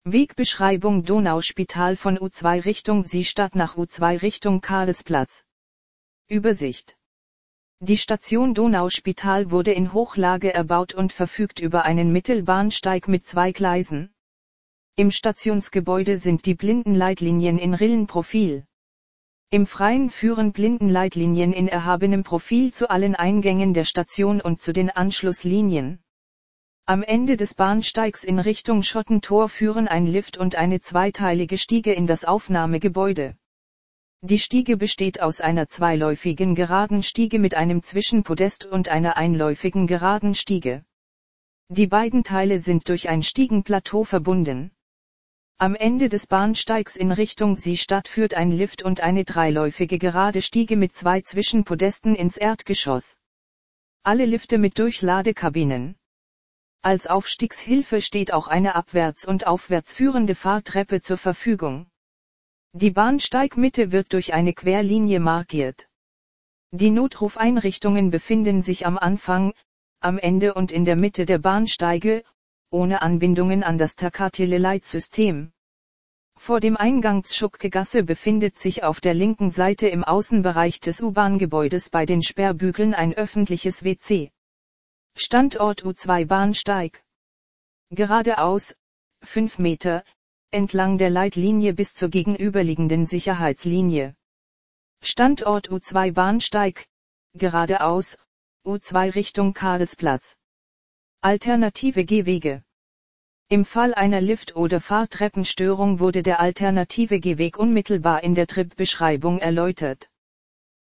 Wegbeschreibung Donauspital von U2 Richtung Seestadt nach U2 Richtung Karlsplatz. Übersicht. Die Station Donauspital wurde in Hochlage erbaut und verfügt über einen Mittelbahnsteig mit 2 Gleisen. Im Stationsgebäude sind die Blindenleitlinien in Rillenprofil. Im Freien führen Blindenleitlinien in erhabenem Profil zu allen Eingängen der Station und zu den Anschlusslinien. Am Ende des Bahnsteigs in Richtung Schottentor führen ein Lift und eine zweiteilige Stiege in das Aufnahmegebäude. Die Stiege besteht aus einer zweiläufigen geraden Stiege mit einem Zwischenpodest und einer einläufigen geraden Stiege. Die beiden Teile sind durch ein Stiegenplateau verbunden. Am Ende des Bahnsteigs in Richtung Seestadt führt ein Lift und eine dreiläufige gerade Stiege mit 2 Zwischenpodesten ins Erdgeschoss. Alle Lifte mit Durchladekabinen. Als Aufstiegshilfe steht auch eine abwärts und aufwärts führende Fahrtreppe zur Verfügung. Die Bahnsteigmitte wird durch eine Querlinie markiert. Die Notrufeinrichtungen befinden sich am Anfang, am Ende und in der Mitte der Bahnsteige, ohne Anbindungen an das Takatele-Leitsystem. Vor dem Eingangsschuckegasse befindet sich auf der linken Seite im Außenbereich des U-Bahn-Gebäudes bei den Sperrbügeln ein öffentliches WC. Standort U2 Bahnsteig. Geradeaus, 5 Meter, entlang der Leitlinie bis zur gegenüberliegenden Sicherheitslinie. Standort U2 Bahnsteig, geradeaus, U2 Richtung Karlsplatz. Alternative Gehwege. Im Fall einer Lift- oder Fahrtreppenstörung wurde der alternative Gehweg unmittelbar in der Tripbeschreibung erläutert.